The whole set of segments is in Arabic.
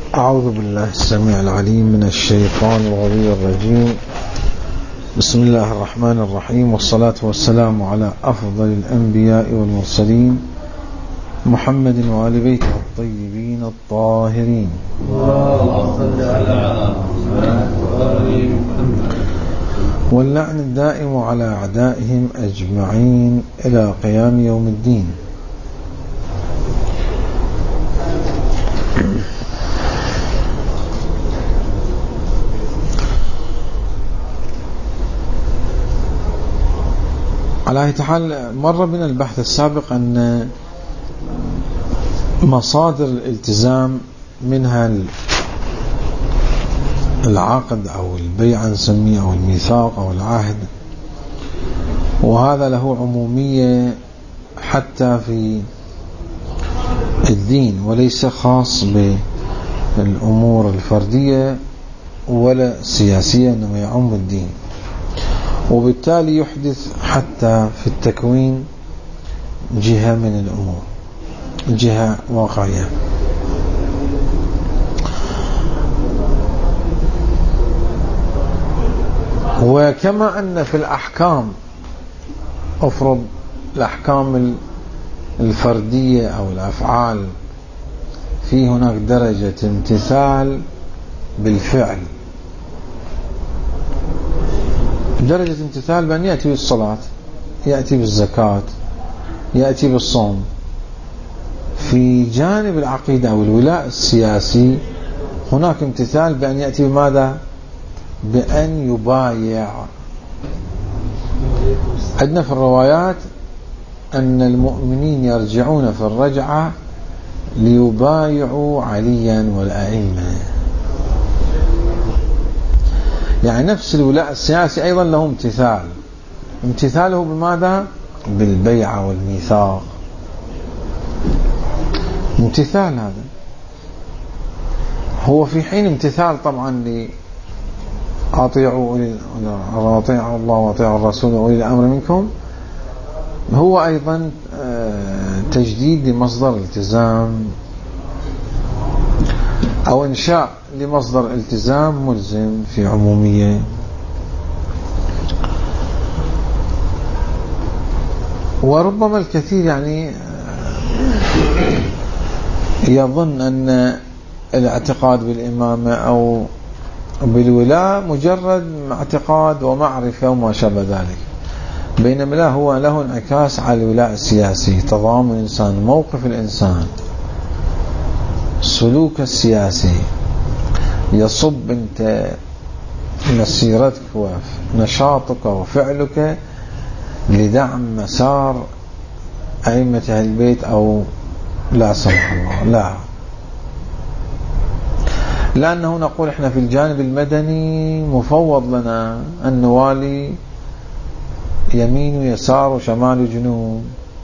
أعوذ بالله السميع العليم من الشيطان الغوي الرجيم. بسم الله الرحمن الرحيم، والصلاة والسلام على أفضل الأنبياء والمرسلين محمد وآل بيته الطيبين الطاهرين. واللعن الدائم على أعدائهم أجمعين إلى قيام يوم الدين. على أي حال، مر بنا البحث السابق أن مصادر الالتزام منها العقد أو البيع نسميه أو الميثاق أو العهد، وهذا له عمومية حتى في الدين وليس خاص بالأمور الفردية ولا السياسية، إنما يعم الدين، وبالتالي يحدث حتى في التكوين جهة من الأمور، جهة واقعية. وكما أن في الأحكام، أفرض الأحكام الفردية أو الأفعال، في هناك درجة امتثال بالفعل، درجة امتثال بأن يأتي بالصلاة، يأتي بالزكاة، يأتي بالصوم. في جانب العقيدة أو الولاء السياسي هناك امتثال بأن يأتي بماذا؟ بأن يبايع. عندنا في الروايات أن المؤمنين يرجعون في الرجعة ليبايعوا عليا والأئمة، يعني نفس الولاء السياسي أيضا له امتثال، امتثاله بماذا؟ بالبيعة والميثاق، امتثال. هذا هو في حين امتثال طبعا أطيعوا الله وأطيعوا الرسول وأولي الأمر منكم، هو أيضا تجديد لمصدر التزام أو إنشاء لمصدر التزام ملزم في عمومية. وربما الكثير يعني يظن أن الاعتقاد بالإمامة أو بالولاء مجرد اعتقاد ومعرفة وما شابه ذلك، بينما لا، هو له انعكاس على الولاء السياسي، تضامن الإنسان، موقف الإنسان، سلوك السياسي، يصب أنت مسيرتك ونشاطك وفعلك لدعم مسار أئمة أهل البيت أو لا سمح الله، لا، لأنه نقول إحنا في الجانب المدني مفوض لنا أن نوالي يمين ويسار وشمال وجنوب.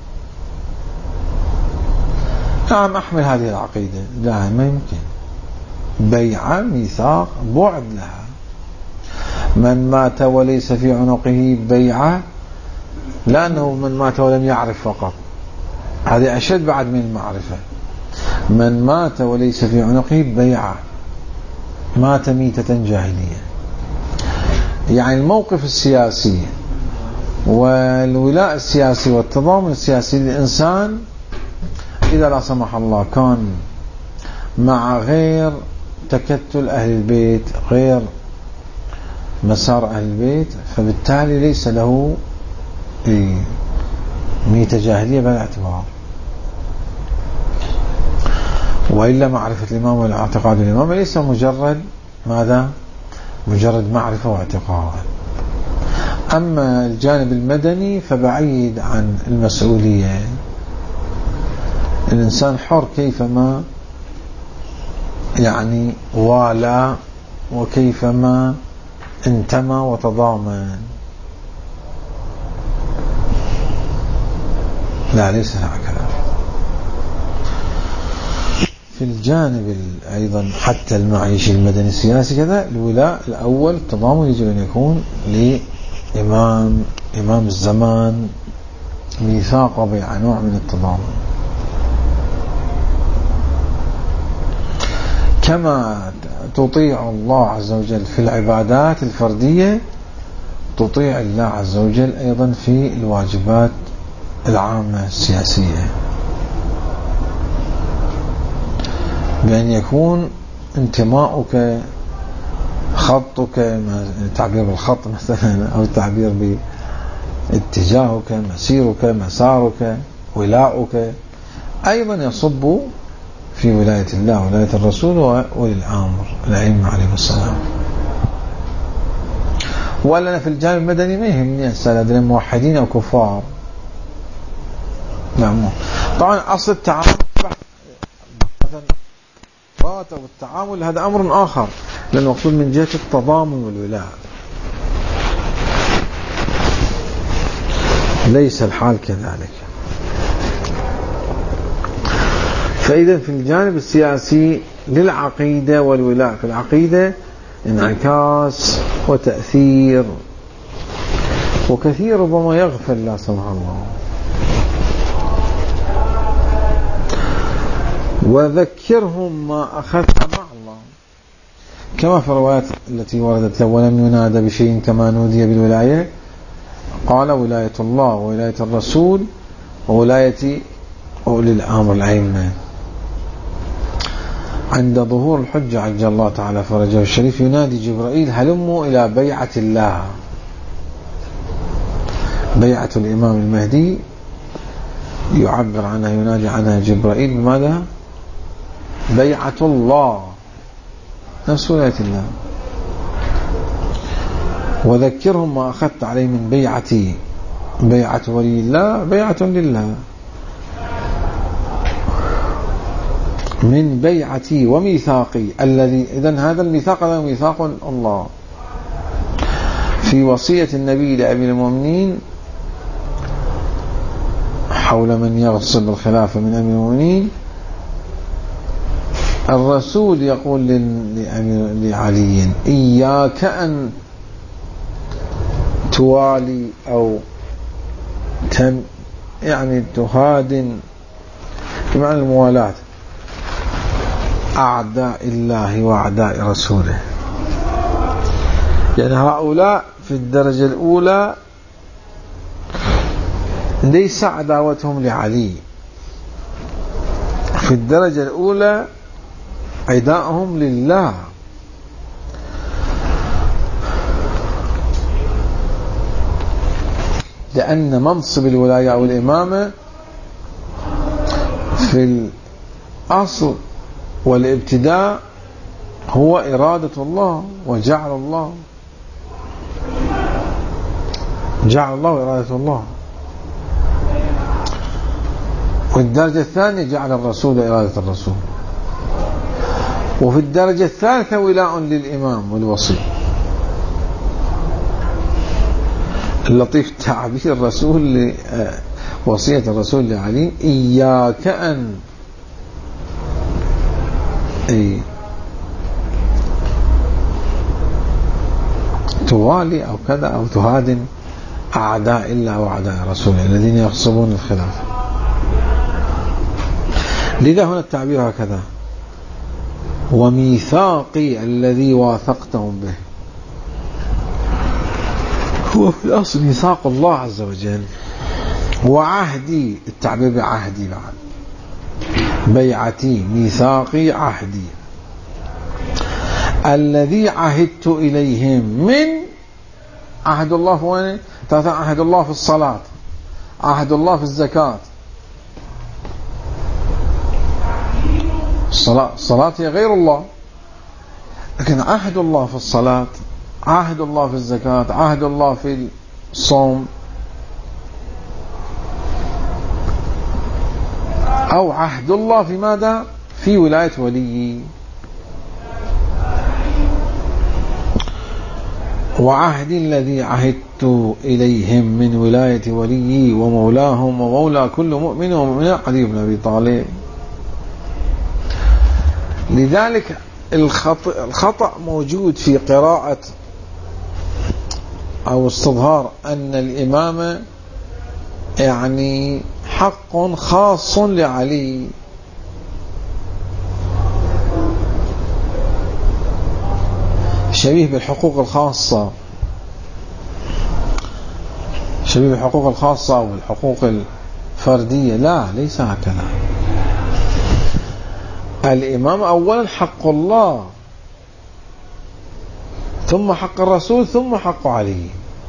نعم، أحمل هذه العقيدة، لا، ما يمكن. بيعة، ميثاق، بعد لها. من مات وليس في عنقه بيعة، لأنه من مات ولم يعرف فقط، هذه أشد بعد من المعرفة. من مات وليس في عنقه بيعة مات ميتة جاهلية. يعني الموقف السياسي والولاء السياسي والتضامن السياسي للإنسان إذا لا سمح الله كان مع غير تكتل أهل البيت، غير مسار أهل البيت، فبالتالي ليس له ميتة جاهلية بالاعتبار. وإلا معرفة الإمام والاعتقاد الإمام ليس مجرد ماذا؟ مجرد معرفة واعتقاد. أما الجانب المدني فبعيد عن المسؤولية، الإنسان حر كيفما يعني والى وكيفما انتمى وتضامن. لا، ليس هكذا. في الجانب أيضا حتى المعيشي المدني السياسي كذا، الولاء الأول التضامن يجب أن يكون لإمام الزمان، ميثاق وبيعة، نوع من التضامن. كما تطيع الله عز وجل في العبادات الفردية تطيع الله عز وجل أيضا في الواجبات العامة السياسية، بأن يكون انتماؤك، خطك، تعبير بالخط مثلا، أو التعبير باتجاهك، مسيرك، مسارك، ولاؤك، أيضا يصب في ولاية الله ولاية الرسول وأولي الأمر الأئمة عليهم السلام. ولا في الجانب المدني ما يهمني هسه موحدين أو كفار، نعم. طبعا أصل التعامل أو التعامل هذا أمر آخر، لأنه مقصود من جهة التضامن والولاء، ليس الحال كذلك. فإذا في الجانب السياسي للعقيدة والولاء في العقيدة انعكاس وتأثير، وكثير ربما يغفل لا سمح الله. وذكرهم ما أخذت مع الله، كما في الروايات التي وردت ولم ينادى بشيء كما نودي بالولاية، قال ولاية الله وولاية الرسول وولاية أولي الأمر الأئمة. عند ظهور الحجة عجل الله تعالى فرجه الشريف ينادي جبرائيل هلموا إلى بيعة الله، بيعة الإمام المهدي يعبر عنها، ينادي عنها جبرائيل بماذا؟ بيعة الله، نفس ولاية الله. وذكرهم ما أخذت عليه من بيعتي، بيعة ولي الله بيعة لله، من بيعتي وميثاقي الذي، إذن هذا الميثاق هذا ميثاق الله. في وصية النبي لأمير المؤمنين حول من يغصب الخلافة من أمير المؤمنين، الرسول يقول لعلي إياك أن توالي أو يعني تهادن، بمعنى الموالاة، أعداء الله وأعداء رسوله. يعني هؤلاء في الدرجة الأولى ليس عداوتهم لعلي، في الدرجة الأولى عداءهم لله، لأن منصب الولاية أو الإمامة في الأصل والابتداء هو إرادة الله وجعل الله، جعل الله وإرادة الله. والدرجة الثانية جعل الرسول إرادة الرسول. وفي الدرجة الثالثة ولاء للإمام والوصي. اللطيف تعبير الرسول وصية الرسول لعلي إياك أن توالي أو كذا أو تهادن أعداء الله وأعداء رسوله الذين يغصبون الخلافة. لذا هنا التعبير هكذا: وميثاقي الذي واثقتهم به. هو في الأصل ميثاق الله عز وجل، وعهدي، التعبير بعهدي بعد، بيعتي، ميثاقي، عهدي الذي عهدت إليهم. من عهد الله في وين؟ عهد الله في الصلاة، عهد الله في الزكاة. الصلاة هي غير الله، لكن عهد الله في الصلاة، عهد الله في الزكاة، عهد الله في الصوم، أو عهد الله في ماذا؟ في ولاية ولي. وعهدي الذي عهدت إليهم من ولاية ولي ومولاهم ومولى كل مؤمن ومؤمنة علي بن أبي طالب. لذلك الخطأ موجود في قراءة أو استظهار أن الإمامة يعني حق خاص لعلي. شبيه بالحقوق الخاصة، شبيه بالحقوق الخاصة أو بالحقوق الفردية. لا، ليس هكذا. الإمام أولا حق الله، ثم حق الرسول، ثم حق علي.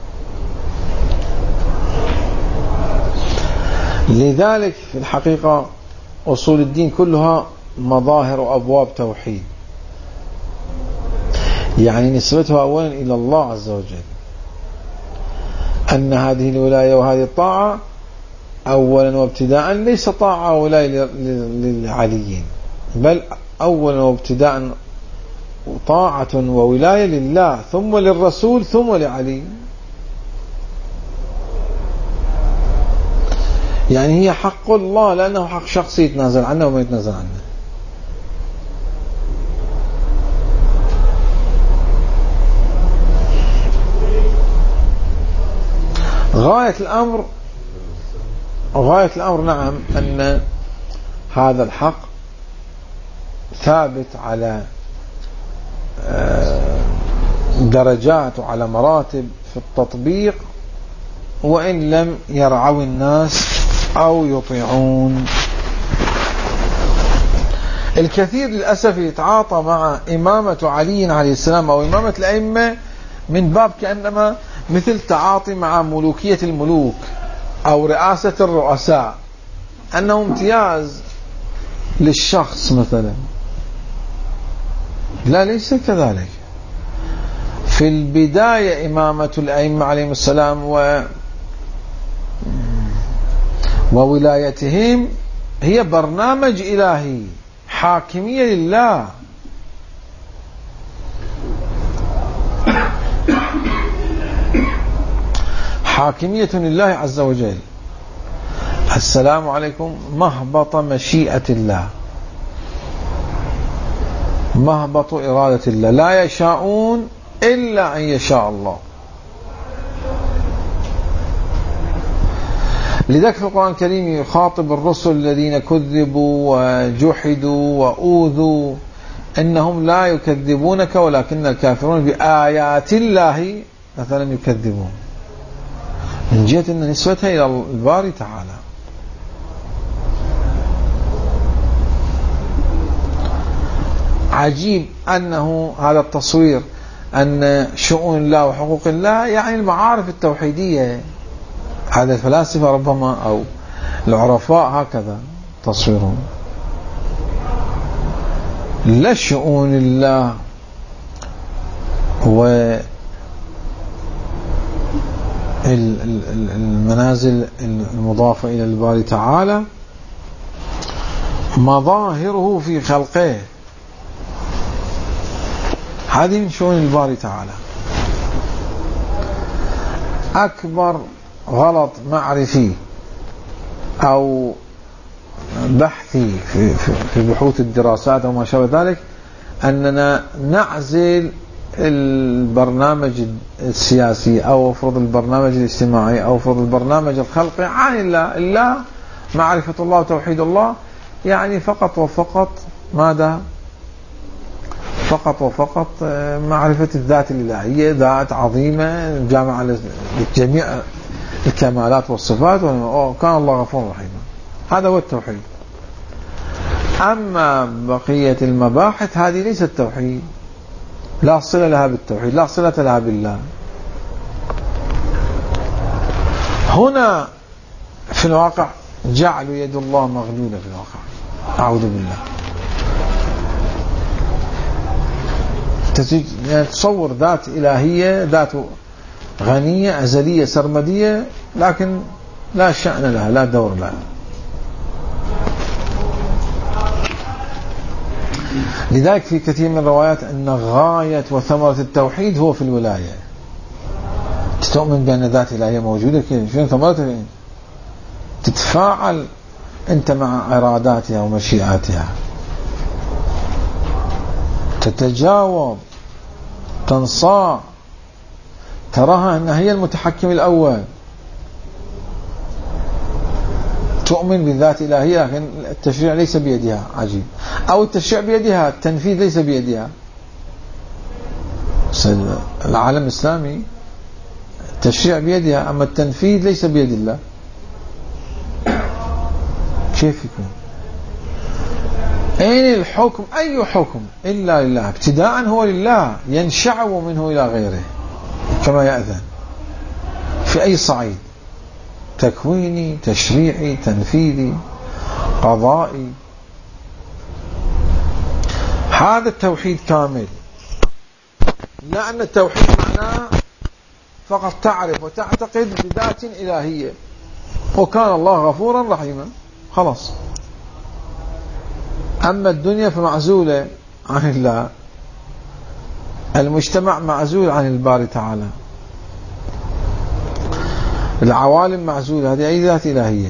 لذلك في الحقيقة أصول الدين كلها مظاهر وأبواب توحيد، يعني نسبتها أولا إلى الله عز وجل، أن هذه الولاية وهذه الطاعة أولا وابتداء ليس طاعة ولاية للعليين، بل أولا وابتداء طاعة وولاية لله، ثم للرسول، ثم لعلي. يعني هي حق الله لأنه حق شخصي يتنازل عنه وما يتنازل عنه. غاية الأمر نعم أن هذا الحق ثابت على درجات وعلى مراتب في التطبيق، وإن لم يرعوا الناس أو يطيعون. الكثير للأسف يتعاطى مع إمامة علي عليه السلام أو إمامة الأئمة من باب كأنما مثل تعاطي مع ملوكية الملوك أو رئاسة الرؤساء، أنه امتياز للشخص مثلا. لا، ليس كذلك. في البداية إمامة الأئمة عليهم السلام وولايتهم هي برنامج إلهي، حاكمية لله. حاكمية لله عز وجل. السلام عليكم مهبط مشيئة الله، مهبط إرادة الله، لا يشاءون إلا أن يشاء الله. لذلك في القرآن الكريم يخاطب الرسل الذين كذبوا وجحدوا وأوذوا إنهم لا يكذبونك ولكن الكافرون بآيات الله مثلا يكذبون، من جهة أن نسبتها إلى الباري تعالى. عجيب أنه هذا التصوير أن شؤون الله وحقوق الله يعني المعارف التوحيدية، هذا الفلاسفة ربما أو العرفاء هكذا تصويرهم. لا، شؤون الله والمنازل المضافة إلى الباري تعالى مظاهره في خلقه، هذه من شؤون الباري تعالى. أكبر غلط معرفي أو بحثي في بحوث الدراسات أو ما شابه ذلك أننا نعزل البرنامج السياسي أو افرض البرنامج الاجتماعي أو افرض البرنامج الخلقي عن الله. الله معرفة الله وتوحيد الله يعني فقط وفقط ماذا؟ فقط وفقط معرفة الذات الإلهية، ذات عظيمة جامعة لجميع الكمالات والصفات، وكان الله غفور رحيما. هذا هو التوحيد. أما بقية المباحث هذه ليست توحيد، لا صلة لها بالتوحيد، لا صلة لها بالله. هنا في الواقع جعلوا يد الله مغلولة في الواقع، أعوذ بالله. يعني تصور ذات إلهية، ذات غنية أزلية سرمدية، لكن لا شأن لها، لا دور لها. لذلك في كثير من الروايات أن غاية وثمرة التوحيد هو في الولاية. تؤمن بأن ذات إلهية موجودة، شنو ثمرتها؟ تتفاعل أنت مع إراداتها ومشيئاتها، تتجاوب، تنصاع، تراها أنها هي المتحكم الأول. تؤمن بالذات الإلهية لكن التشريع ليس بيدها، عجيب، أو التشريع بيدها، التنفيذ ليس بيدها. العالم الإسلامي التشريع بيدها، أما التنفيذ ليس بيد الله. كيف يكون؟ أين الحكم؟ أي حكم إلا لله، ابتداء هو لله، ينشعب منه إلى غيره كما يأذن في أي صعيد، تكويني، تشريعي، تنفيذي، قضائي. هذا التوحيد كامل، لا أن التوحيد معناه فقط تعرف وتعتقد بذات إلهية وكان الله غفورا رحيما خلاص. أما الدنيا فمعزولة عن الله، المجتمع معزول عن الباري تعالى، العوالم معزولة. هذه أي ذات إلهية؟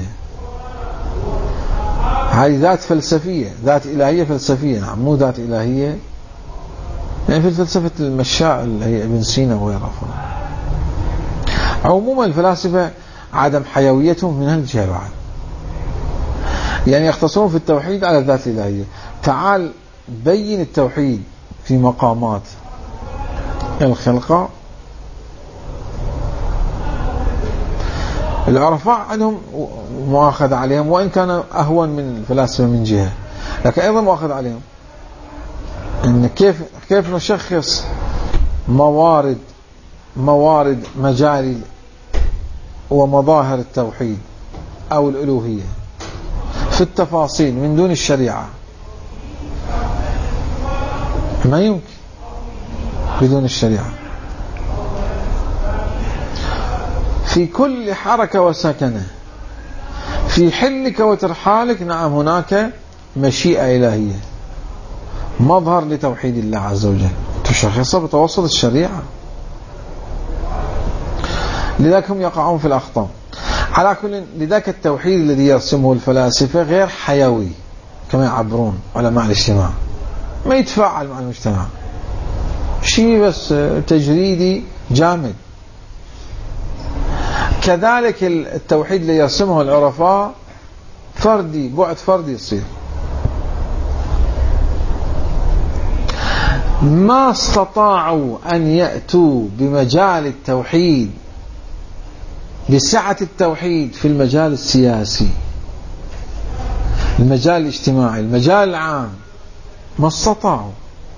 هذه ذات فلسفية، ذات إلهية فلسفية، نعم، مو ذات إلهية يعني في الفلسفة المشاء اللي هي ابن سينا وغيره. عموما الفلاسفة عدم حيويتهم من هالجهة بعد، يعني يختصرون في التوحيد على الذات الإلهية. تعال بين التوحيد في مقامات الخلقة. العرفاء عندهم مؤاخذ عليهم، وإن كان أهون من الفلاسفة من جهة، لكن أيضا مؤاخذ عليهم إن كيف نشخص موارد مجال ومظاهر التوحيد أو الألوهية في التفاصيل من دون الشريعة. ما يمكن بدون الشريعة. في كل حركة وسكنة، في حلك وترحالك، نعم هناك مشيئة إلهية، مظهر لتوحيد الله عز وجل، تشخصه بتوسط الشريعة. لذلك هم يقعون في الأخطاء. على كل، لذلك التوحيد الذي يرسمه الفلاسفة غير حيوي كما يعبرون علماء الاجتماع، ما يتفاعل مع المجتمع، شيء بس تجريدي جامد. كذلك التوحيد الذي يرسمه العرفاء فردي، بعد فردي يصير. ما استطاعوا أن يأتوا بمجال التوحيد، بسعة التوحيد في المجال السياسي، المجال الاجتماعي، المجال العام، ما استطاعوا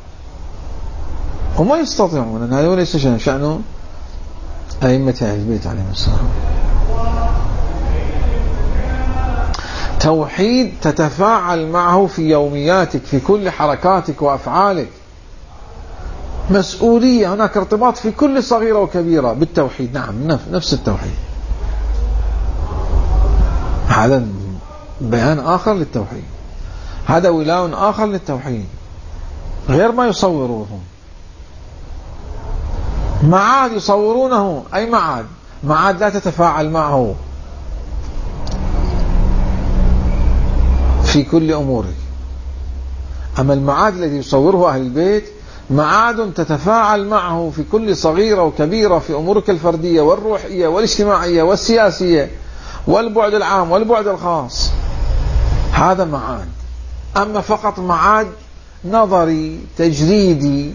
وما يستطيعون. هذا ليس شأنه أئمة أهل البيت عليهم السلام. توحيد تتفاعل معه في يومياتك، في كل حركاتك وأفعالك، مسؤولية، هناك ارتباط في كل صغيرة وكبيرة بالتوحيد. نعم، نفس التوحيد. هذا بيان آخر للتوحيد، هذا ولاء آخر للتوحيد غير ما يصورونه. معاد يصورونه، أي معاد لا تتفاعل معه في كل أمورك. أما المعاد الذي يصوره أهل البيت معاد تتفاعل معه في كل صغيرة وكبيرة في أمورك الفردية والروحية والاجتماعية والسياسية والبعد العام والبعد الخاص. هذا معاد. أما فقط معاد نظري تجريدي،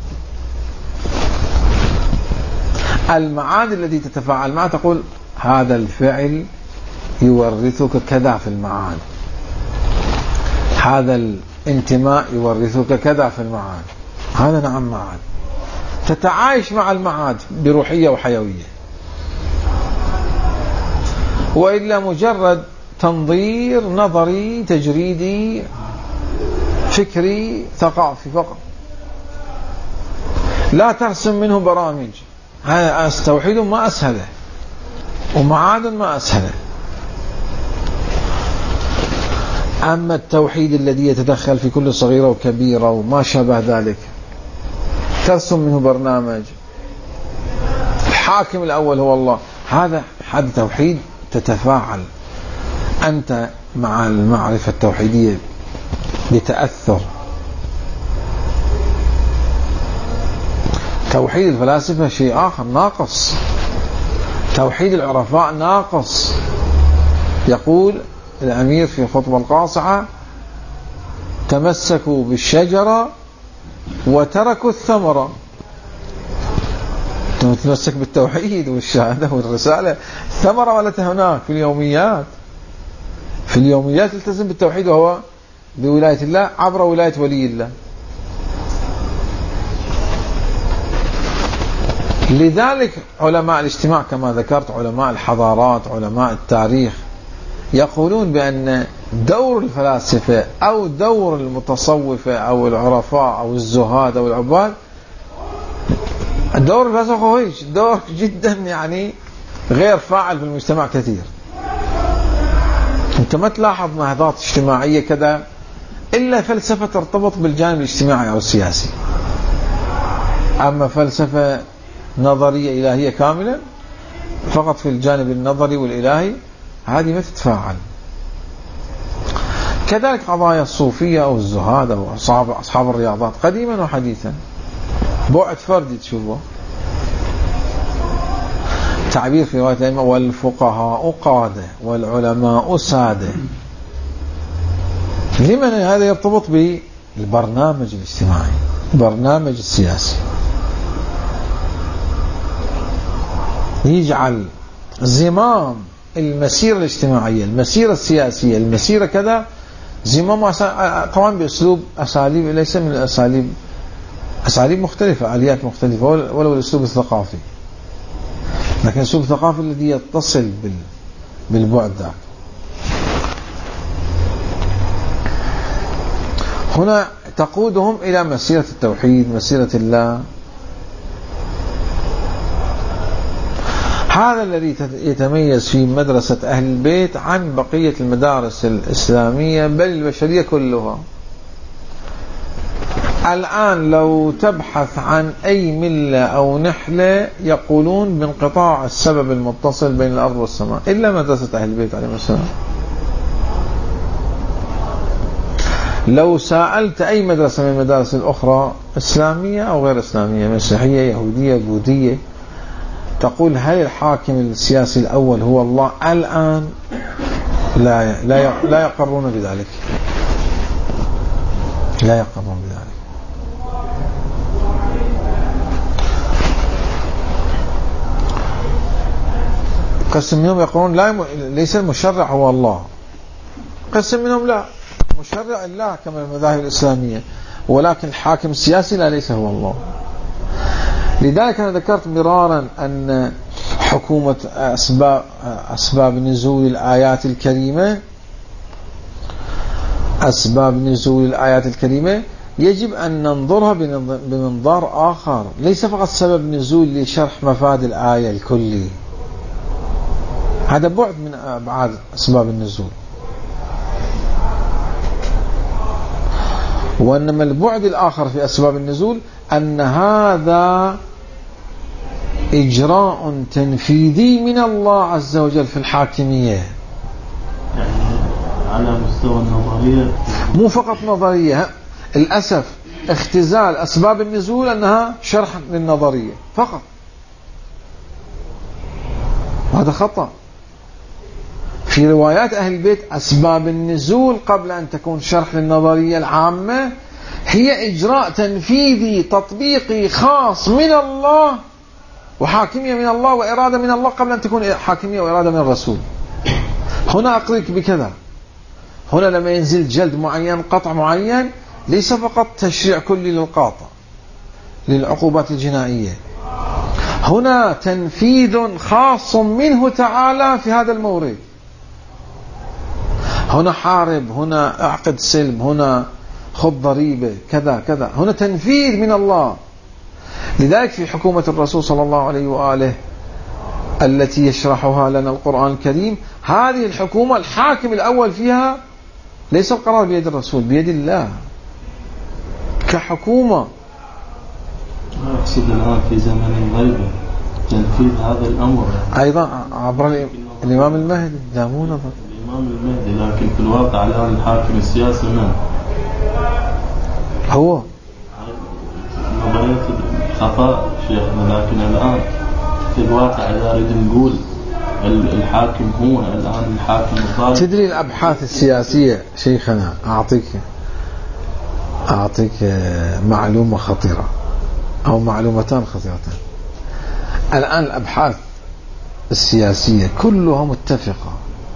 المعاد الذي تتفاعل معه تقول هذا الفعل يورثك كذا في المعاد، هذا الانتماء يورثك كذا في المعاد. هذا نعم معاد، تتعايش مع المعاد بروحية وحيوية. وإلا مجرد تنظير نظري تجريدي فكري ثقافي فقط، لا ترسم منه برامج. هذا توحيد ما أسهله، ومعاد ما أسهله. أما التوحيد الذي يتدخل في كل صغيرة وكبيرة وما شابه ذلك، ترسم منه برنامج، الحاكم الأول هو الله، هذا توحيد تتفاعل أنت مع المعرفة التوحيدية بتأثر. توحيد الفلاسفة شيء آخر ناقص، توحيد العرفاء ناقص. يقول الأمير في خطبة القاصعة: تمسكوا بالشجرة وتركوا الثمرة. تتمسك بالتوحيد والشهادة والرسالة، ثمرة ولتها هناك في اليوميات. في اليوميات التزم بالتوحيد وهو بولاية الله عبر ولاية ولي الله. لذلك علماء الاجتماع كما ذكرت، علماء الحضارات، علماء التاريخ، يقولون بأن دور الفلاسفة أو دور المتصوفة أو العرفاء أو الزهاد أو العباد، دور الفلاسفة هو دور جدا يعني غير فاعل في المجتمع كثير. أنت ما تلاحظ نهضات اجتماعية كذا إلا فلسفة ترتبط بالجانب الاجتماعي أو السياسي. أما فلسفة نظرية إلهية كاملة فقط في الجانب النظري والإلهي، هذه ما تتفاعل. كذلك قضايا الصوفية أو الزهاد أو أصحاب الرياضات قديما وحديثا بعد فردي تشوفه. تعبير في رواية الأئمة: والفقهاء قادة والعلماء سادة. لمن هذا يرتبط بالبرنامج الاجتماعي، البرنامج السياسي، يجعل زمام المسيرة الاجتماعية، المسيرة السياسية، المسيرة كذا، زمام طبعا بأسلوب أساليب ليس من الأساليب، أساليب مختلفة، آليات مختلفة، ولو الأسلوب الثقافي، لكن الأسلوب الثقافي الذي يتصل بالبعد ذاك. هنا تقودهم إلى مسيرة التوحيد، مسيرة الله. هذا الذي يتميز في مدرسة أهل البيت عن بقية المدارس الإسلامية بل البشرية كلها. الآن لو تبحث عن أي ملة أو نحلة يقولون بانقطاع السبب المتصل بين الأرض والسماء إلا مدرسة أهل البيت عليهم السلام. لو سألت أي مدرسة من المدارس الأخرى إسلامية أو غير إسلامية، مسيحية، يهودية، بوذية، تقول هل الحاكم السياسي الأول هو الله الآن؟ لا يقرون بذلك، لا يقرون بذلك. قسم منهم يقولون ليس المشرع هو الله، قسم منهم لا، مشرع الله كما المذاهب الإسلامية، ولكن الحاكم السياسي لا، ليس هو الله. لذلك أنا ذكرت مرارا أن حكومة أسباب نزول الآيات الكريمة، أسباب نزول الآيات الكريمة يجب أن ننظرها بمنظار آخر، ليس فقط سبب نزول لشرح مفاد الآية الكلي، هذا بعد من أبعاد أسباب النزول. وإنما البعد الآخر في أسباب النزول أن هذا إجراء تنفيذي من الله عز وجل في الحاكمية، يعني على مستوى النظرية، مو فقط نظرية. الأسف اختزال أسباب النزول أنها شرح للنظرية فقط، هذا خطأ. في روايات أهل البيت أسباب النزول قبل أن تكون شرح للنظرية العامة هي إجراء تنفيذي تطبيقي خاص من الله وحاكمية من الله وإرادة من الله قبل أن تكون حاكمية وإرادة من الرسول. هنا أقريك بكذا، هنا لما ينزل جلد معين، قطع معين، ليس فقط تشريع كلي للقاطع للعقوبات الجنائية، هنا تنفيذ خاص منه تعالى في هذا المورد. هنا حارب، هنا اعقد سلم، هنا خذ ضريبة، كذا كذا، هنا تنفيذ من الله. لذلك في حكومة الرسول صلى الله عليه وآله التي يشرحها لنا القرآن الكريم، هذه الحكومة الحاكم الأول فيها ليس القرار بيد الرسول، بيد الله كحكومة. أقصد الآن في زمن الغيبة تنفيذ هذا الأمر أيضا عبر الإمام المهدي، لا مو نظر الإمام المهدي، لكن في الواقع الآن الحاكم السياسي من هو نظرية الخفاء شيخنا، لكن الآن في الواقع إذا أريد نقول الحاكم هو الآن الحاكم الظالم. تدري الأبحاث السياسية شيخنا، أعطيك معلومة خطيرة أو معلومتان خطيرتان. الآن الأبحاث السياسية كلها متفقة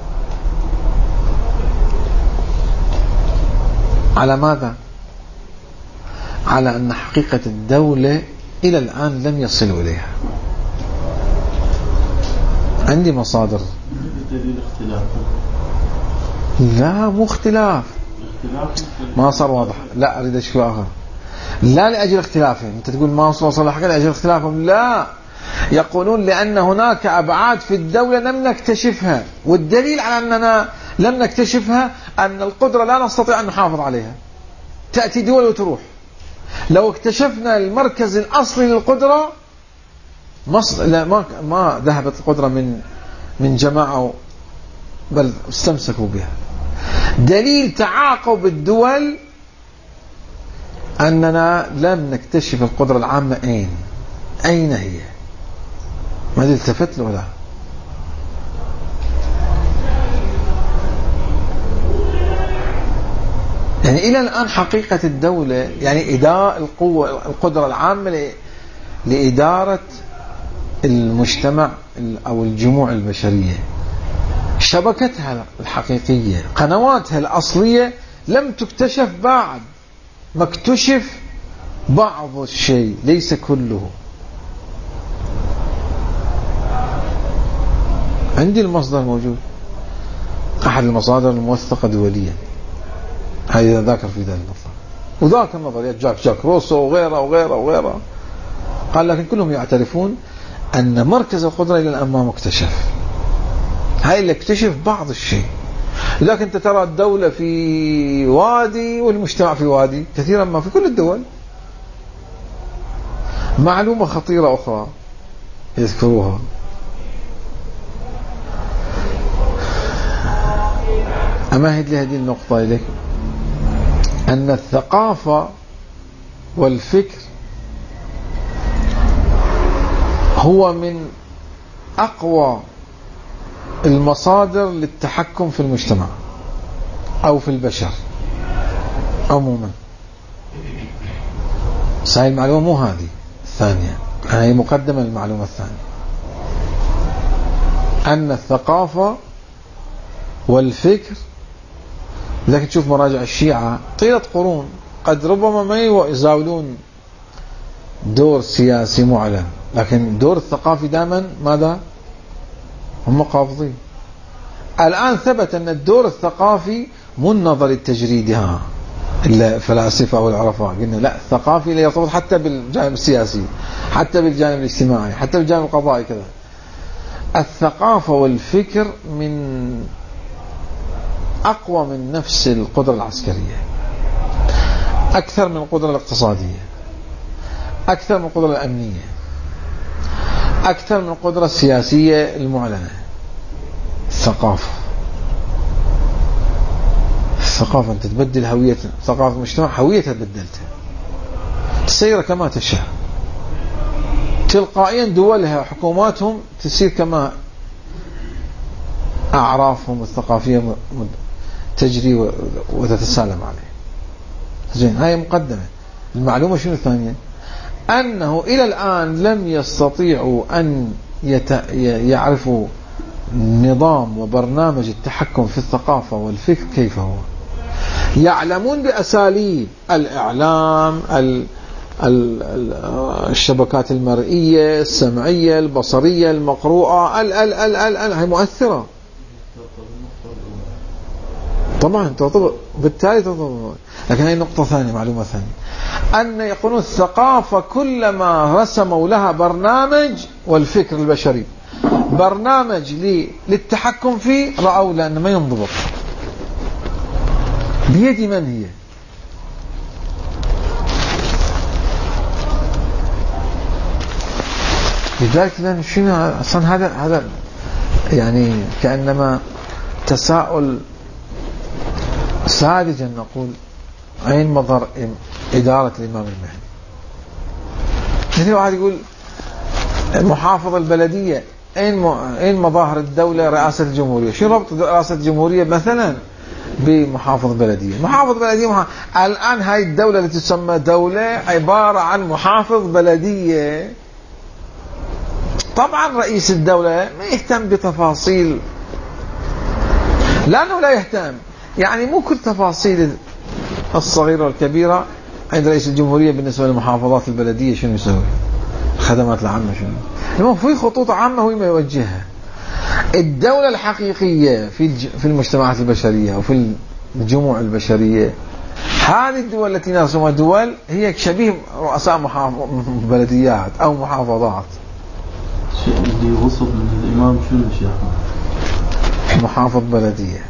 على ماذا؟ على أن حقيقة الدولة إلى الآن لم يصلوا إليها. عندي مصادر. دليل اختلاف؟ لا، مو اختلاف، ما صار واضح. لا أريد أشكو آخر. لا لأجل اختلافهم، أنت تقول ما وصل حقا لأجل اختلافهم. لا، يقولون لأن هناك أبعاد في الدولة لم نكتشفها، والدليل على أننا لم نكتشفها أن القدرة لا نستطيع أن نحافظ عليها. تأتي دول وتروح. لو اكتشفنا المركز الأصلي للقدرة ما ذهبت القدرة من جماعة، بل استمسكوا بها. دليل تعاقب الدول أننا لم نكتشف القدرة العامة. أين هي؟ ما التفت له. لا، يعني إلى الآن حقيقة الدولة يعني القدرة العامة لإدارة المجتمع أو الجموع البشرية، شبكتها الحقيقية، قنواتها الأصلية لم تكتشف بعد. ما اكتشف بعض الشيء ليس كله. عندي المصدر موجود، أحد المصادر الموثقة دوليا، هذا ذاكر في ذلك النظر، وذاك النظريات جاك روسو وغيره، قال لكن كلهم يعترفون أن مركز القدرة إلى الآن ما مكتشف. هاي اللي اكتشف بعض الشيء. لكن أنت ترى الدولة في وادي والمجتمع في وادي، كثيرا ما في كل الدول. معلومة خطيرة أخرى يذكروها، أمهد لي هذه النقطة إليك، أن الثقافة والفكر هو من أقوى المصادر للتحكم في المجتمع أو في البشر عموما. هاي المعلومة مو هذه الثانية، هاي مقدمة للمعلومة الثانية، أن الثقافة والفكر. لكن تشوف مراجع الشيعة طيلة قرون قد ربما ما يزاولون دور سياسي معلن، لكن الدور الثقافي دائما ماذا؟ هم قابضين. الآن ثبت أن الدور الثقافي مو النظر التجريدي الفلاسفة أو العرفاء، قلنا لا، الثقافي لا يرتبط حتى بالجانب السياسي، حتى بالجانب الاجتماعي، حتى بالجانب القضائي كذا. الثقافة والفكر من أقوى من نفس القدرة العسكرية، أكثر من القدرة الاقتصادية، أكثر من القدرة الأمنية، أكثر من القدرة السياسية المعلنة. الثقافة أنت تبدل هوية ثقافة المجتمع، هويتها بدلتها، تسير كما تشاء تلقائيا. دولها حكوماتهم تسير كما أعرافهم الثقافية تجري وتتسالم عليه. زين، هاي مقدمة. المعلومة شنو الثانية؟ أنه إلى الآن لم يستطيعوا أن يعرفوا نظام وبرنامج التحكم في الثقافة والفكر كيف هو. يعلمون بأساليب الإعلام، الشبكات المرئية، السمعية، البصرية، المقروءة، هي مؤثرة طبعا، تعتبر بالتالي تعتبر. لكن هي نقطة ثانية، معلومة ثانية، أن يقولون الثقافة كلما رسموا لها برنامج، والفكر البشري برنامج للتحكم فيه، رأوا لأنه ما ينضبط. بيد من هي؟ لذلك شنو أصلا هذا يعني كأنما تساؤل ساذجا نقول أين مظهر إدارة الإمام المهدي؟ يعني واحد يقول محافظ البلدية، أين مظاهر الدولة؟ رئاسة الجمهورية. شو ربط رئاسة الجمهورية مثلا بمحافظ البلدية؟ محافظ بلدية الآن هاي الدولة التي تسمى دولة عبارة عن محافظ بلدية طبعا رئيس الدولة ما يهتم بتفاصيل، لأنه لا يهتم، يعني مو كل تفاصيل الصغيرة والكبيرة عند رئيس الجمهورية بالنسبة للمحافظات البلدية شنو يسوي، الخدمات العامة شنو، المهم في خطوط عامة هو ما يوجهها. الدولة الحقيقية في المجتمعات البشرية وفي الجموع البشرية، هذه الدول التي نرسمها دول هي شبيه رؤساء بلديات أو محافظات. اللي وصف من الإمام شنو شيخ؟ محافظ بلدية.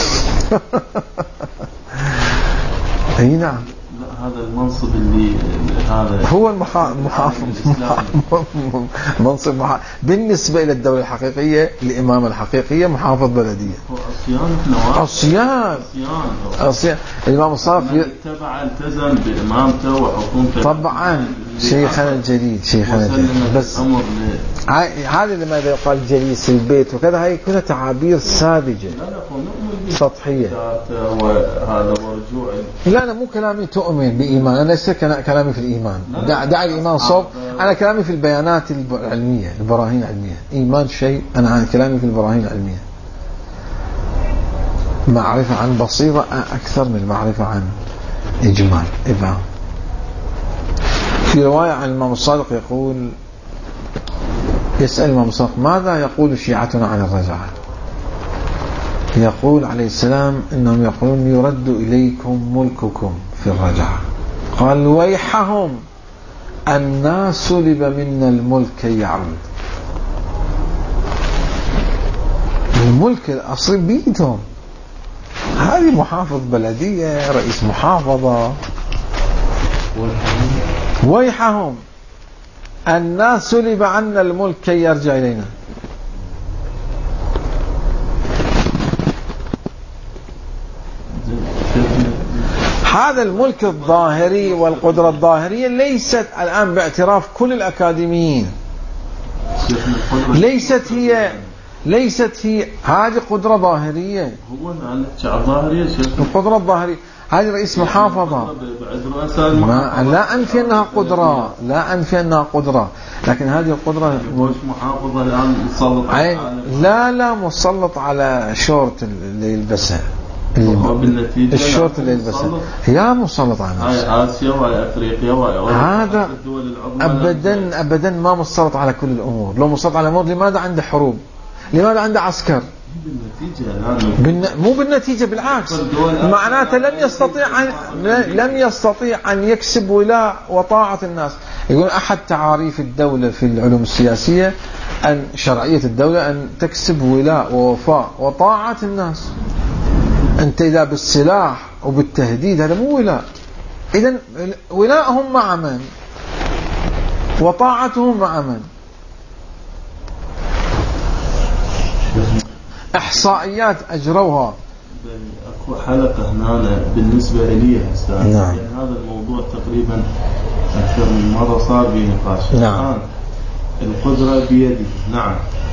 اي نعم. لا هذا المنصب اللي هذا هو المحافظ منصب بالنسبة إلى الدولة الحقيقية الإمامة الحقيقية محافظ بلدية. عصيان الإمام الصادق اتبع التزم بإمامته وحكومته طبعا. شيخنا الجليل بس هذا لماذا يقال جليس البيت وكذا، هاي كلها تعابير ساذجة سطحية. وهذا ورجوع. لا أنا مو كلامي تؤمن بإيمان، أنا ليس كلامي في الإيمان، دع الإيمان صوب، أنا كلامي في البيانات العلمية البراهين العلمية. إيمان شيء، أنا عن كلامي في البراهين العلمية، معرفة عن بصيرة أكثر من المعرفة عن إجمال إبهام. في رواية عن الإمام الصادق يقول، يسأل الإمام الصادق ماذا يقول شيعتنا عن الرجعة؟ يقول عليه السلام إنهم يقولون يرد إليكم ملككم في الرجعة. قال ويحهم الناس سلب منا الملك كي يعود. الملك الأصلي بيدهم، هذه محافظ بلدية رئيس محافظة. ويحهم الناس سلب عنا الملك كي يرجع إلينا. هذا الملك الظاهري والقدرة الظاهرية ليست الآن باعتراف كل الأكاديميين، ليست هي هذه قدرة ظاهرية. هو ظاهرية القدرة الظاهرية هذه رئيس محافظة، لا أنفي أنها قدرة، لا أنفي أنها قدرة، لكن هذه القدرة محافظة الآن مسلط لا مسلط على شورت اللي يلبسها، الشورت اللي يلبسها يا مسلط على نفسه. آسيا وأفريقيا هذا أبدا ما مسلط على كل الأمور. لو مسلط على الأمور لماذا عنده حروب؟ لماذا عنده عسكر؟ مو بالنتيجة، بالعكس معناته لم يستطيع أن يكسب ولاء وطاعة الناس. يقول أحد تعاريف الدولة في العلوم السياسية أن شرعية الدولة أن تكسب ولاء ووفاء وطاعة الناس. أنت إذا بالسلاح وبالتهديد هذا مو ولاء. إذن ولاءهم مع من؟ وطاعتهم مع من؟ إحصائيات أجروها. أكو حلقة هنا بالنسبة لي أستاذ. نعم. يعني هذا الموضوع تقريبا أكثر من مرة صار به نقاش. نعم. القدرة بيدي. نعم.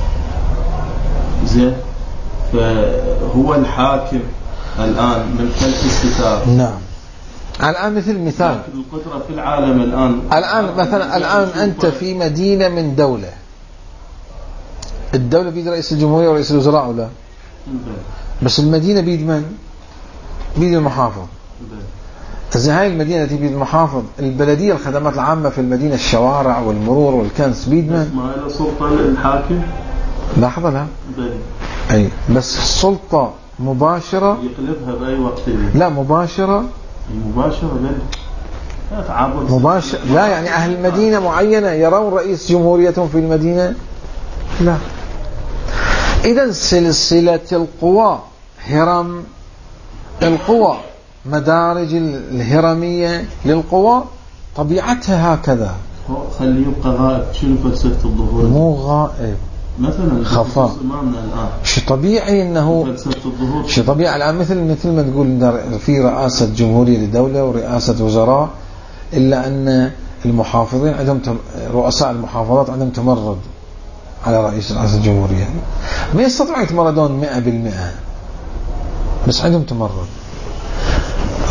زين. فهو الحاكم الآن من خلف الستار. نعم. الآن مثال القدرة في العالم الآن مثلا الآن أنت في مدينة من دولة، الدولة بيد رئيس الجمهورية ورئيس الوزراء ولا؟ بس المدينة بيد من؟ بيد المحافظ. إذا هاي المدينة التي بيد المحافظ، البلدية الخدمات العامة في المدينة الشوارع والمرور والكنس بيد من؟ ما هي سلطة الحاكم. لحظة لا. أي بس السلطة مباشرة يقلبها بأي وقت. لا مباشرة مباشرة لا، يعني أهل المدينة معينة يرون رئيس جمهوريتهم في المدينة لا. إذن سلسلة القوى، هرم القوى، مدارج الهرمية للقوى طبيعتها هكذا. خلي يبقى غائب. شنو فلسفة الظهور؟ مو غائب، مثلا خفاء. شيء طبيعي انه شيء طبيعي الان مثل ما تقول في رئاسة جمهورية لدولة ورئاسة وزراء، الا ان المحافظين عندهم رؤساء المحافظات عندهم تمرد على رئيس الجمهورية. ما يستطيعون يتمردون 100%، بس عندهم تمرد.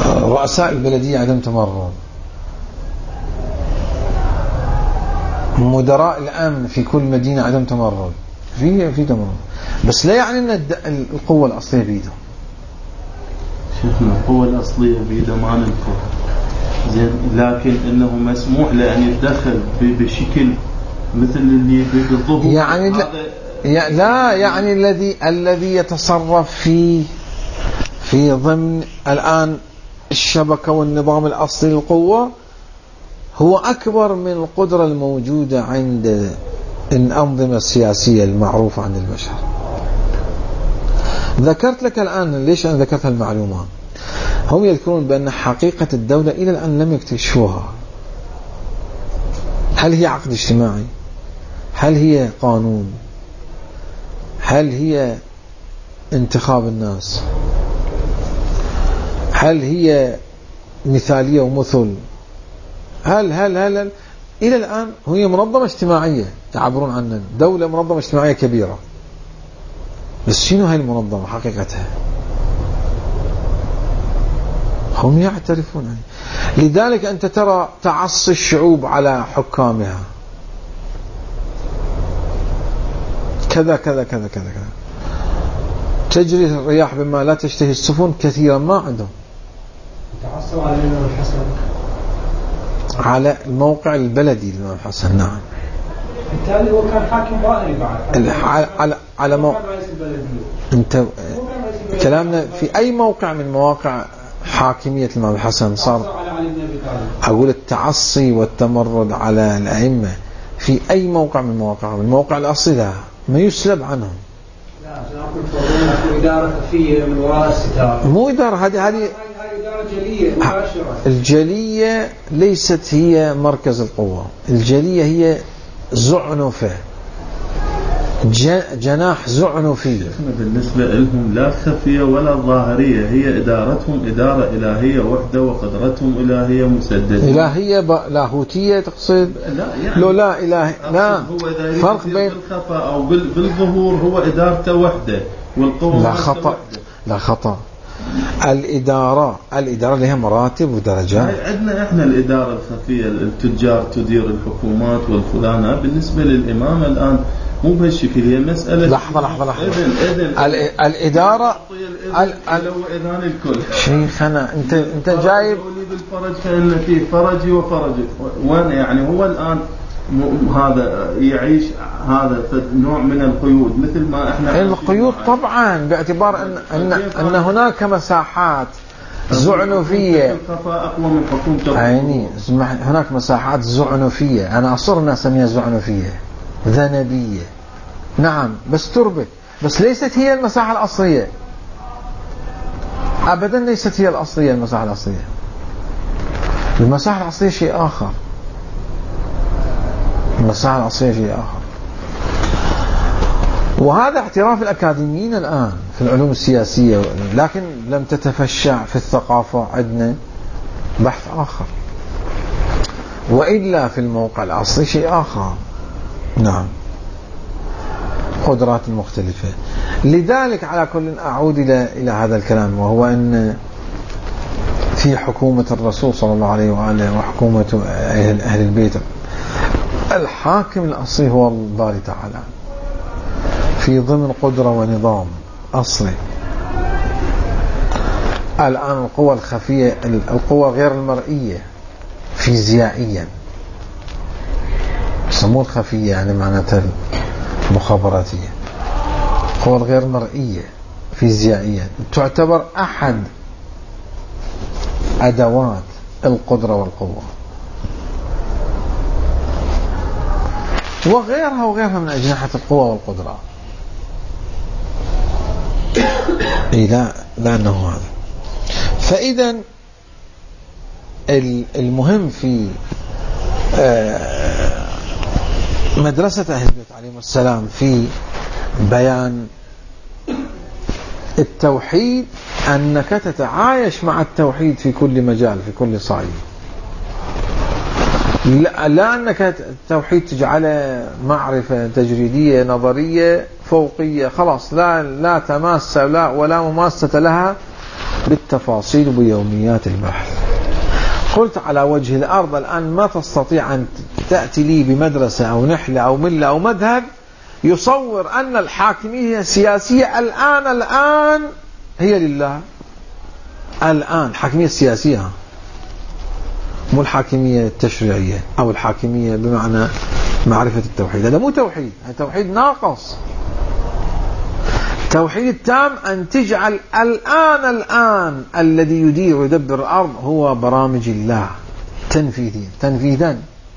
رؤساء البلدية عندهم تمرد. مدراء الأمن في كل مدينة عندهم تمرد، في تمرد، بس لا يعني أن القوة الأصلية بيدهم. شوفنا القوة الأصلية بيده ما ننكر زين، لكن إنه مسموح له أن يتدخل بشكل مثل اللي بالظهور يعني لا يعني الذي يتصرف في ضمن الآن الشبكة والنظام الأصلي للقوة هو أكبر من القدرة الموجودة عند الأنظمة السياسية المعروفة عند البشر. ذكرت لك الآن ليش أنا ذكرت المعلومة. هم يذكرون بأن حقيقة الدولة إلى الآن لم يكتشفوها. هل هي عقد اجتماعي؟ هل هي قانون؟ هل هي انتخاب الناس؟ هل هي مثالية ومثل؟ هل إلى الآن هي منظمة اجتماعية يعبرون عنها، دولة منظمة اجتماعية كبيرة، بس شنو هاي المنظمة حقيقتها؟ هم يعترفون عنها. لذلك أنت ترى تعصي الشعوب على حكامها كذا كذا كذا كذا كذا، تجري الرياح بما لا تشتهي السفن كثيرا ما عندهم. تعصوا على الإمام الحسن، على الموقع البلدي الإمام الحسن. نعم، بالتالي هو كان حاكم ظاهري بعد على موقع. انت كلامنا في أي موقع من مواقع حاكمية الإمام الحسن صار. أقول التعصي والتمرد على الأئمة في أي موقع من مواقعهم. الموقع الأصلي لا، ما يسلب عنهم. لا عشان أقول إدارة خفية من وراء الستار، مو إدارة، هذه إدارة جلية مباشرة. الجلية ليست هي مركز القوة، الجلية هي زعنفة، جناح زعنفي. بالنسبة لهم لا خفية ولا ظاهرية، هي إدارتهم إدارة إلهية وحدة، وقدرتهم إلهية مسددة. إلهية لاهوتية تقصد؟ لا يعني لو لا إله، لا فرق بين بالخفاء أو بالظهور، هو إدارته وحدة والقوة لا خطأ، لا خطأ. الإدارة لها مراتب ودرجات. عندنا إحنا الإدارة الخفية، التجار تدير الحكومات والفلانة. بالنسبة للإمام الآن مو بهالشكل، هي مسألة. لحظة الإدارة إذن الكل. شيخنا أنت جايب بالفرج، فإن فيه فرجي وفرجي. وين يعني هو الآن هذا يعيش هذا نوع من القيود مثل ما احنا القيود طبعا، باعتبار ان هناك مساحات زعنفية أقوى من حكومة. يعني هناك مساحات زعنفية، أنا أصرنا أسميها زعنفية ذنبية. نعم، بس تربط، بس ليست هي المساحة الأصلية أبدا، ليست هي الأصلية. المساحة الأصلية، المساحة الأصلية شيء آخر. المساحة الأصلية شيء آخر. وهذا اعتراف الأكاديميين الآن في العلوم السياسية، لكن لم تتفشع في الثقافة. عندنا بحث آخر، وإلا في الموقع الأصلي شيء آخر. نعم، قدرات مختلفة. لذلك على كل أعود إلى هذا الكلام، وهو أن في حكومة الرسول صلى الله عليه وآله وحكومة أهل البيت، الحاكم الأصلي هو الله تعالى في ضمن قدرة ونظام أصلي. الآن القوى الخفية، القوى غير المرئية فيزيائيا، يسموه الخفية يعني معناتها المخابراتية. القوى الغير مرئية فيزيائيا تعتبر أحد أدوات القدرة والقوة، وغيرها من أجنحة القوة والقدرة. لا أنه هذا. فإذا المهم في مدرسة أهل البيت عليهم السلام في بيان التوحيد أنك تتعايش مع التوحيد في كل مجال، في كل صعيد. لا أنك التوحيد تجعله معرفة تجريدية نظرية فوقية خلاص، لا تماس ولا مماسة لها بالتفاصيل وبيوميات البحث. قلت على وجه الأرض الآن ما تستطيع أن تأتي لي بمدرسة أو نحلة أو ملة أو مذهب يصور أن الحاكمية السياسية الآن هي لله. الآن الحاكمية السياسية مو الحاكمية التشريعية أو الحاكمية بمعنى معرفة التوحيد. هذا مو توحيد، هذا توحيد ناقص. التوحيد التام أن تجعل الآن الذي يدير ويدبر الأرض هو برامج الله تنفيذا.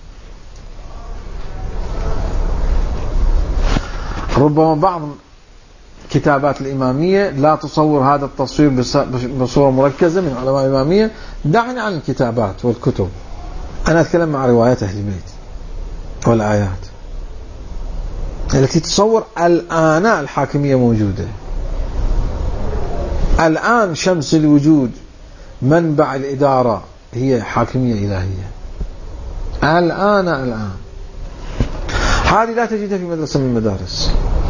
ربما بعض كتابات الإمامية لا تصور هذا التصوير بصورة مركزة من علماء الإمامية. دعني عن الكتابات والكتب، أنا أتكلم مع روايات أهل البيت والآيات التي تصور الآن الحاكمية موجودة. الآن شمس الوجود منبع الإدارة هي حاكمية إلهية. الآن هذه لا تجدها في مدرسة من المدارس.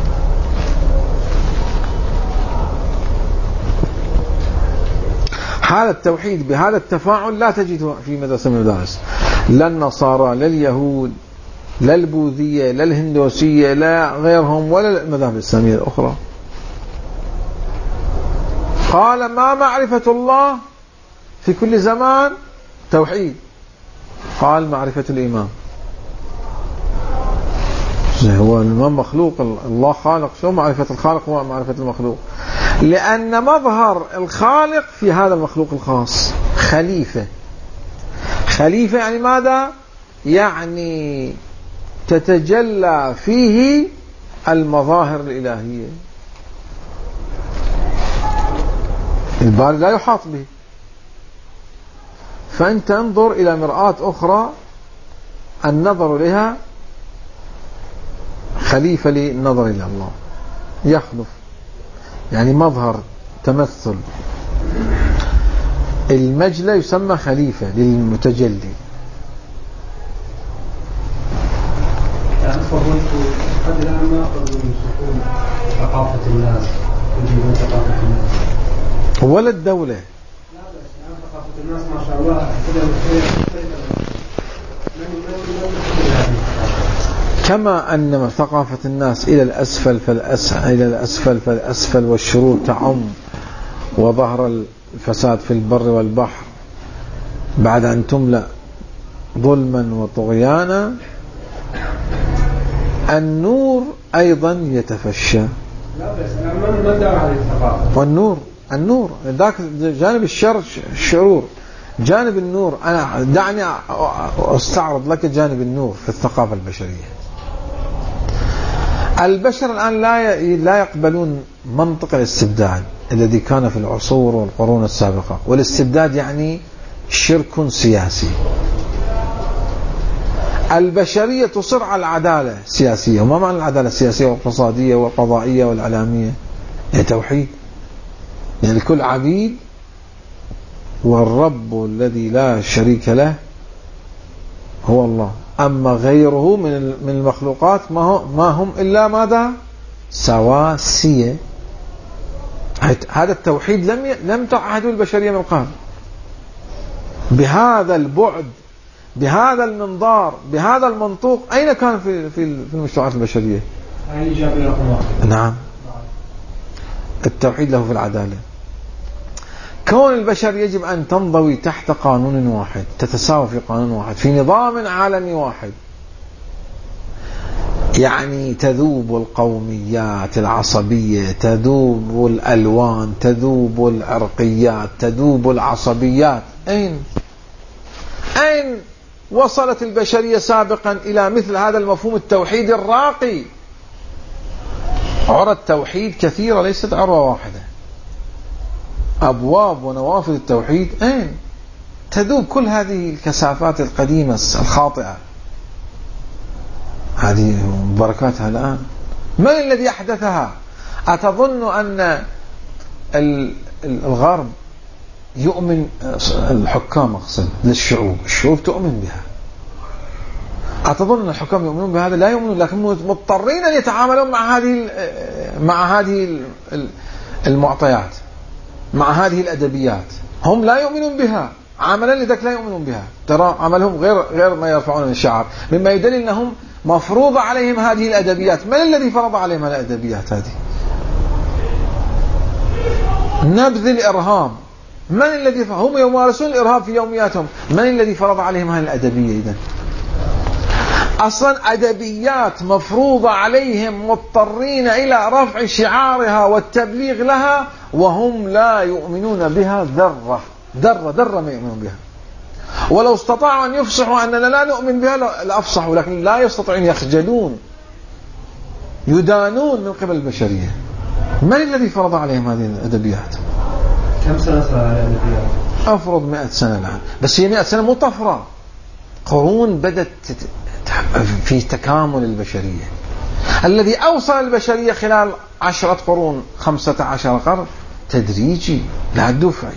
هذا التوحيد بهذا التفاعل لا تجده في مدرسة من المدارس، لا النصارى لا اليهود لا البوذية لا الهندوسية لا غيرهم ولا المذاهب الإسلامية الأخرى. قال ما معرفة الله في كل زمان توحيد. قال معرفة الإمام. هو الإمام مخلوق، الله خالق، شو معرفة الخالق ومعرفة المخلوق؟ لأن مظهر الخالق في هذا المخلوق الخاص خليفة يعني ماذا؟ يعني تتجلى فيه المظاهر الإلهية. الباري لا يحاط به، فأنت انظر إلى مرآة أخرى النظر لها خليفة للنظر إلى الله، يخلف يعني مظهر تمثل. المجلى يسمى خليفة للمتجلي. يعني فضلت قد الآن ما أخذوا من سكون ثقافة الناس وجيبون ثقافة الناس ولا الدولة. لا بس الآن ثقافة الناس ما شاء الله كما أن ثقافة الناس إلى الأسفل فالأسفل والشرور تعم وظهر الفساد في البر والبحر بعد أن تملأ ظلما وطغيانا، النور أيضا يتفشى. لا بس ما ندعو هذه الثقافة. والنور ذاك جانب الشرور، جانب النور. أنا دعني أستعرض لك جانب النور في الثقافة البشرية. البشر الآن لا يقبلون منطق الاستبداد الذي كان في العصور والقرون السابقة. والاستبداد يعني شرك سياسي. البشرية تصر على العدالة السياسية. وما معنى العدالة السياسية والاقتصادية والقضائية والإعلامية؟ هي توحيد، يعني الكل عبيد والرب الذي لا شريك له هو الله. أما غيره من المخلوقات ما هم إلا ماذا؟ سواسية. هذا التوحيد لم تعهده البشرية من قبل بهذا البعد، بهذا المنظار، بهذا المنطوق. أين كان في المجتمعات البشرية؟ نعم، التوحيد له في العدالة. كون البشر يجب أن تنضوي تحت قانون واحد، تتساوى في قانون واحد، في نظام عالمي واحد. يعني تذوب القوميات العصبية، تذوب الألوان، تذوب العرقيات، تذوب العصبيات. أين وصلت البشرية سابقا إلى مثل هذا المفهوم التوحيد الراقي؟ عرى التوحيد كثيرة، ليست عروة واحدة. أبواب ونوافذ التوحيد أين؟ تذوب كل هذه الكثافات القديمة الخاطئة، هذه بركاتها الآن. من الذي أحدثها؟ أتظن أن الغرب يؤمن، الحكام أقصد الشعوب تؤمن بها؟ أتظن أن الحكام يؤمنون بهذا؟ لا يؤمنون، لكن مضطرين أن يتعاملون مع هذه المعطيات، مع هذه الأدبيات. هم لا يؤمنون بها، عملا لذلك لا يؤمنون بها، ترى عملهم غير ما يرفعون من الشعار، مما يدل أنهم مفروض عليهم هذه الأدبيات. من الذي فرض عليهم الأدبيات هذه؟ نبذ الإرهاب، من الذي هم يمارسون الإرهاب في يومياتهم، من الذي فرض عليهم هذه الأدبية؟ إذن أصلا أدبيات مفروضة عليهم، مضطرين إلى رفع شعارها والتبليغ لها، وهم لا يؤمنون بها ذرة ما يؤمنون بها. ولو استطاعوا أن يفصحوا أننا لا نؤمن بها لأفصحوا، لكن لا يستطيعون، يخجلون، يدانون من قبل البشرية. من الذي فرض عليهم هذه الأدبيات؟ كم سنة صار على الأدبيات؟ أفرض 100 سنة الآن، بس هي 100 سنة مو طفرة، قرون بدت في تكامل البشرية. الذي أوصل البشرية خلال 10 قرون 15 قرن تدريجي لا دفعي،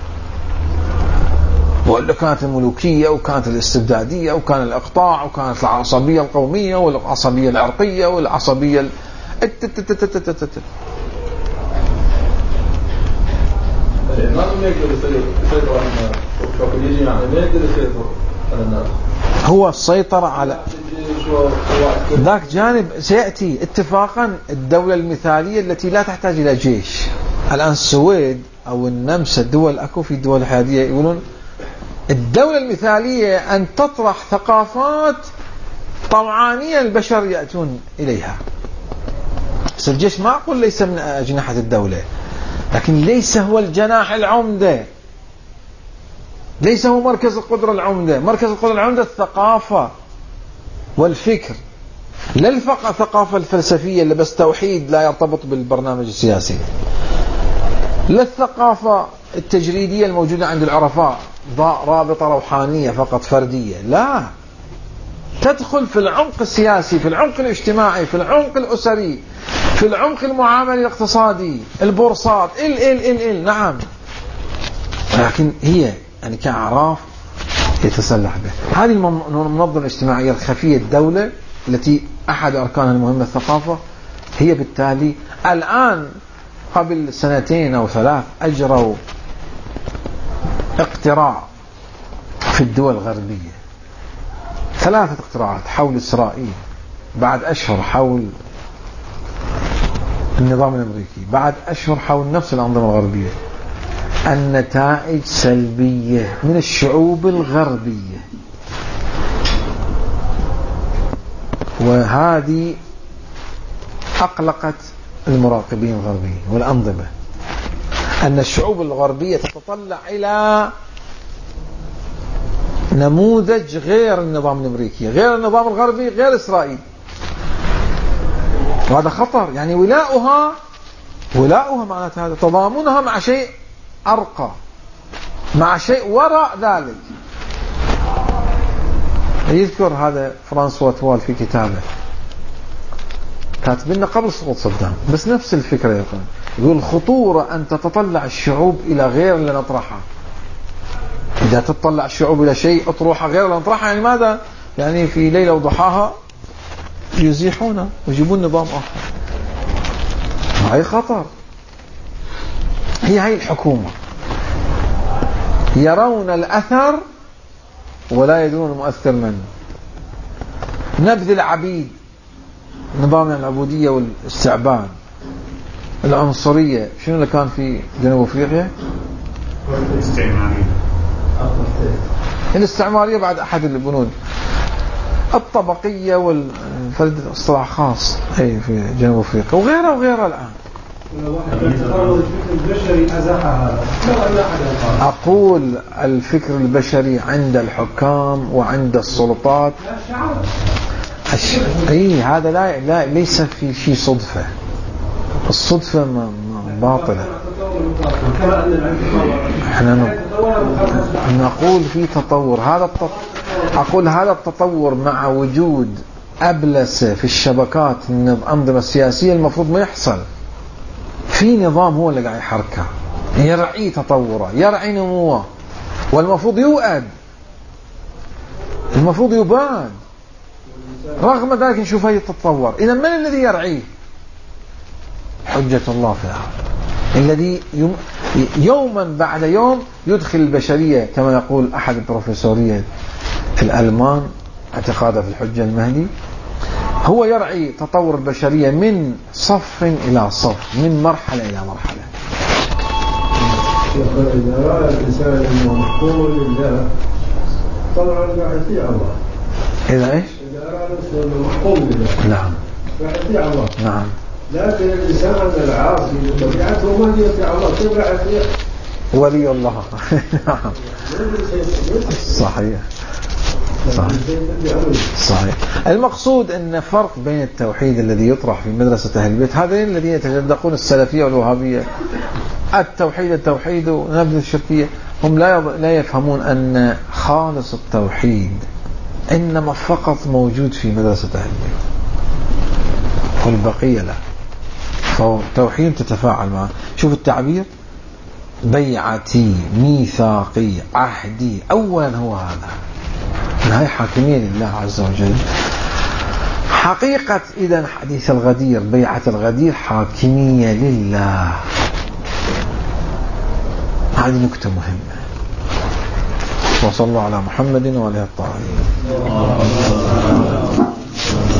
ولا كانت الملوكية وكانت الاستبدادية وكان الإقطاع وكانت العصبية القومية والعصبية العرقية والعصبية ما يقدر يسيطر على الشوكولاتة، يعني ما يقدر يسيطر على الناس. هو السيطرة على ذاك جانب سيأتي اتفاقا. الدولة المثالية التي لا تحتاج إلى جيش، الآن السويد أو النمسا، الدول أكو في دول حيادية يقولون الدولة المثالية أن تطرح ثقافات طوعانية البشر يأتون إليها. بس الجيش ما أقول ليس من أجنحة الدولة، لكن ليس هو الجناح العمدة، ليس هو مركز القدرة العمدة. مركز القدرة العمدة الثقافة والفكر، لا الثقافة الفلسفية اللي بس توحيد لا يرتبط بالبرنامج السياسي، لا الثقافة التجريدية الموجودة عند العرفاء رابطة روحانية فقط فردية، لا، تدخل في العمق السياسي، في العمق الاجتماعي، في العمق الأسري، في العمق المعاملي الاقتصادي، البورصات نعم، لكن هي يعني كأعراف يتسلح به. هذه المنظمة الاجتماعية الخفية الدولة التي أحد أركانها المهمة الثقافة، هي بالتالي الآن قبل 2 أو 3 أجروا اقتراع في الدول الغربية، 3 اقتراعات حول إسرائيل، بعد أشهر حول النظام الأمريكي، بعد أشهر حول نفس الأنظمة الغربية. النتائج سلبية من الشعوب الغربية، وهذه أقلقت المراقبين الغربيين والأنظمة، أن الشعوب الغربية تتطلع إلى نموذج غير النظام الأمريكي، غير النظام الغربي، غير إسرائيل. وهذا خطر، يعني ولاؤها معناته هذا تضامنها مع شيء أرقى، مع شيء وراء ذلك. يذكر هذا فرانسوا توال في كتابه، كاتب لنا قبل سقوط صدام، بس نفس الفكرة يقول خطورة أن تتطلع الشعوب إلى غير اللي نطرحها. إذا تطلع الشعوب إلى شيء أطروحها غير اللي نطرحها، يعني ماذا؟ يعني في ليلة وضحاها يزيحونه ويجيبون نظام آخر. هاي خطر. هي الحكومة يرون الأثر ولا يدرون المؤثر من. نبذ العبيد، نظام العبودية والاستعباد، العنصرية، شنو اللي كان في جنوب أفريقيا؟ الاستعمارية بعد أحد البنود، الطبقية والفرد اصطلاح خاص في جنوب أفريقيا وغيرها الآن. أقول الفكر البشري عند الحكام وعند السلطات هذا لا ليس في شيء صدفة. الصدفة باطلة. احنا نقول في تطور، أقول هذا التطور مع وجود أبلسة في الشبكات الأنظمة السياسية المفروض ما يحصل. في نظام هو اللي قاعد يحركه، يرعي تطوره، يرعي نموه، والمفروض يؤد، المفروض يبان. رغم ذلك نشوف هي تتطور. إذا من الذي يرعيه؟ حجة الله في الأرض، الذي يوما بعد يوم يدخل البشرية كما يقول أحد البروفيسورية الألمان اعتقاده في الحجة المهدي، هو يرعي تطور البشرية من صف إلى صف، من مرحلة إلى مرحلة. إذا رأى الإنسان أنه محكوم لله طبعا راح يطيع الله. إذا إيش؟ إذا رأى الإنسان أنه محكوم لله نعم راح يطيع الله. نعم. لكن الإنسان العاصي بطبيعته ما يطيع الله، كيف راح يطيع؟ ولي الله. نعم صحيح صحيح. المقصود أن فرق بين التوحيد الذي يطرح في مدرسة أهل البيت، هذين الذين يتشدقون السلفية والوهابية، التوحيد ونبذ الشركية، هم لا يفهمون أن خالص التوحيد إنما فقط موجود في مدرسة أهل البيت والبقية لا. فالتوحيد تتفاعل معه. شوف التعبير: بيعتي، ميثاقي، عهدي. أولا هو هذا، هاي حاكمية لله عز وجل. حقيقة إذن حديث الغدير، بيعة الغدير حاكمية لله. هذه نكتة مهمة. وصلوا على محمد وعليه الطاهرين.